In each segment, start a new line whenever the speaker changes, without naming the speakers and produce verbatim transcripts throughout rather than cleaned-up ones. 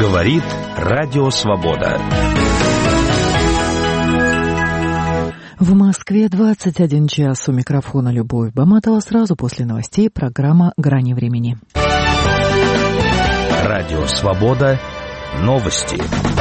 Говорит Радио Свобода.
В Москве двадцать один час. У микрофона Любовь Баматова. Сразу после новостей программа «Грани времени».
Радио Свобода. Новости.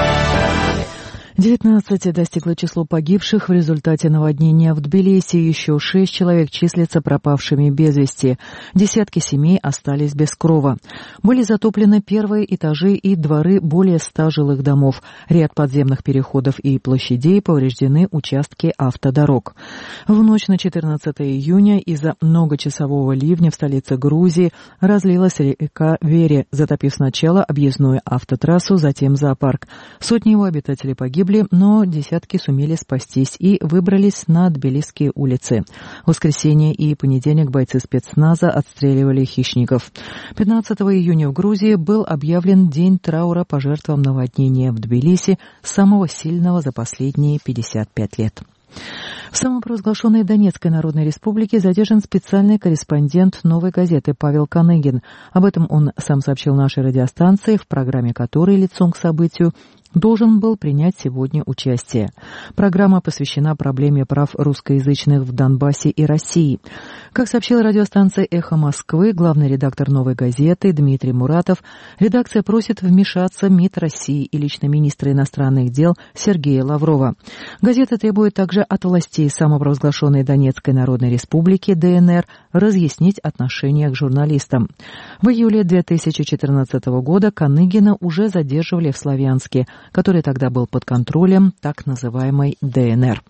девятнадцать достигло число погибших в результате наводнения в Тбилиси. Еще шесть человек числятся пропавшими без вести. Десятки семей остались без крова. Были затоплены первые этажи и дворы более ста жилых домов. Ряд подземных переходов и площадей, повреждены участки автодорог. В ночь на четырнадцатое июня из-за многочасового ливня в столице Грузии разлилась река Вере, затопив сначала объездную автотрассу, затем зоопарк. Сотни его обитателей погибли, но десятки сумели спастись и выбрались на тбилисские улицы. В воскресенье и понедельник бойцы спецназа отстреливали хищников. пятнадцатого июня в Грузии был объявлен день траура по жертвам наводнения в Тбилиси, самого сильного за последние пятьдесят пять лет. В самопровозглашенной Донецкой Народной Республике задержан специальный корреспондент «Новой газеты» Павел Каныгин. Об этом он сам сообщил нашей радиостанции, в программе которой лицом к событию должен был принять сегодня участие. Программа посвящена проблеме прав русскоязычных в Донбассе и России. Как сообщила радиостанция «Эхо Москвы», главный редактор «Новой газеты» Дмитрий Муратов, редакция просит вмешаться МИД России и лично министра иностранных дел Сергея Лаврова. Газета требует также от властей самопровозглашенной Донецкой Народной Республики ДНР разъяснить отношение к журналистам. В июле две тысячи четырнадцатого года Каныгина уже задерживали в Славянске, который тогда был под контролем так называемой ДНР.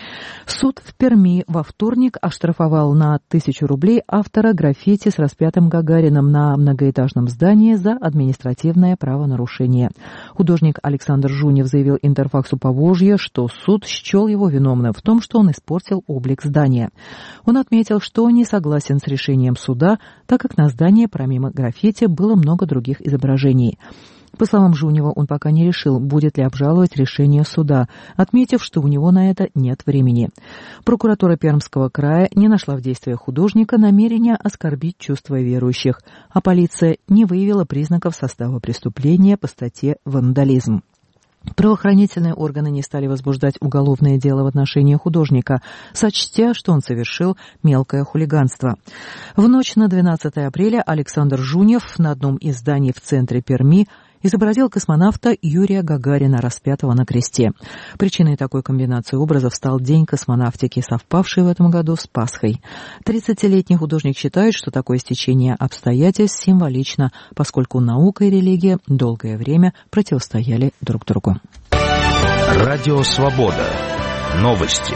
Суд в Перми во вторник оштрафовал на тысячу рублей автора граффити с распятым Гагарином на многоэтажном здании за административное правонарушение. Художник Александр Жунев заявил Интерфаксу Поволжье, что суд счел его виновным в том, что он испортил облик здания. Он отметил, что не согласен с решением суда, так как на здании помимо граффити было много других изображений. По словам Жунева, он пока не решил, будет ли обжаловать решение суда, отметив, что у него на это нет времени. Прокуратура Пермского края не нашла в действиях художника намерения оскорбить чувства верующих, а полиция не выявила признаков состава преступления по статье «Вандализм». Правоохранительные органы не стали возбуждать уголовное дело в отношении художника, сочтя, что он совершил мелкое хулиганство. В ночь на двенадцатое апреля Александр Жунев на одном из зданий в центре Перми изобразил космонавта Юрия Гагарина, распятого на кресте. Причиной такой комбинации образов стал День космонавтики, совпавший в этом году с Пасхой. тридцатилетний художник считает, что такое стечение обстоятельств символично, поскольку наука и религия долгое время противостояли друг другу.
Радио Свобода. Новости.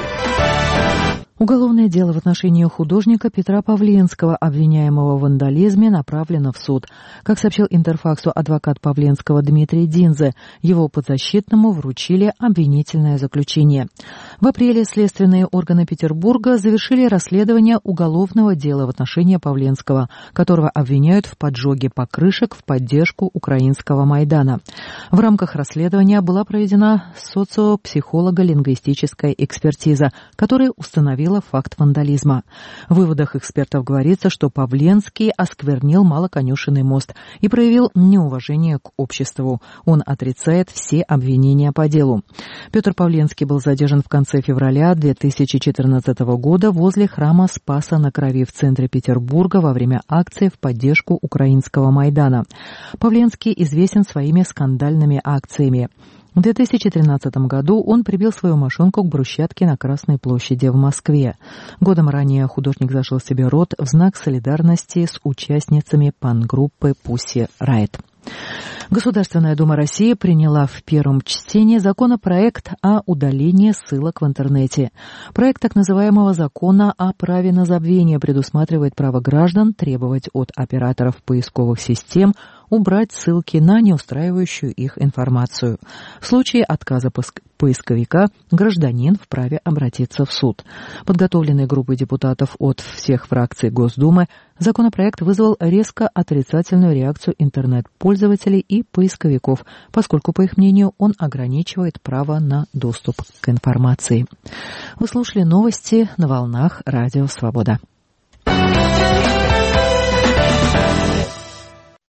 Уголовное дело в отношении художника Петра Павленского, обвиняемого в вандализме, направлено в суд. Как сообщил Интерфаксу адвокат Павленского Дмитрий Динзе, его подзащитному вручили обвинительное заключение. В апреле следственные органы Петербурга завершили расследование уголовного дела в отношении Павленского, которого обвиняют в поджоге покрышек в поддержку украинского Майдана. В рамках расследования была проведена социопсихолого-лингвистическая экспертиза, которая установила факт вандализма. В выводах экспертов говорится, что Павленский осквернил Малоконюшенный мост и проявил неуважение к обществу. Он отрицает все обвинения по делу. Петр Павленский был задержан в конце февраля две тысячи четырнадцатого года возле храма Спаса на Крови в центре Петербурга во время акции в поддержку украинского Майдана. Павленский известен своими скандальными акциями. В две тысячи тринадцатом году он прибил свою машинку к брусчатке на Красной площади в Москве. Годом ранее художник зашил себе рот в знак солидарности с участницами панк-группы Pussy Riot. Государственная Дума России приняла в первом чтении законопроект о удалении ссылок в интернете. Проект так называемого закона о праве на забвение предусматривает право граждан требовать от операторов поисковых систем убрать ссылки на неустраивающую их информацию. В случае отказа поисковика гражданин вправе обратиться в суд. Подготовленный группой депутатов от всех фракций Госдумы, законопроект вызвал резко отрицательную реакцию интернет-пользователей и поисковиков, поскольку, по их мнению, он ограничивает право на доступ к информации. Вы слушали новости на волнах Радио Свобода.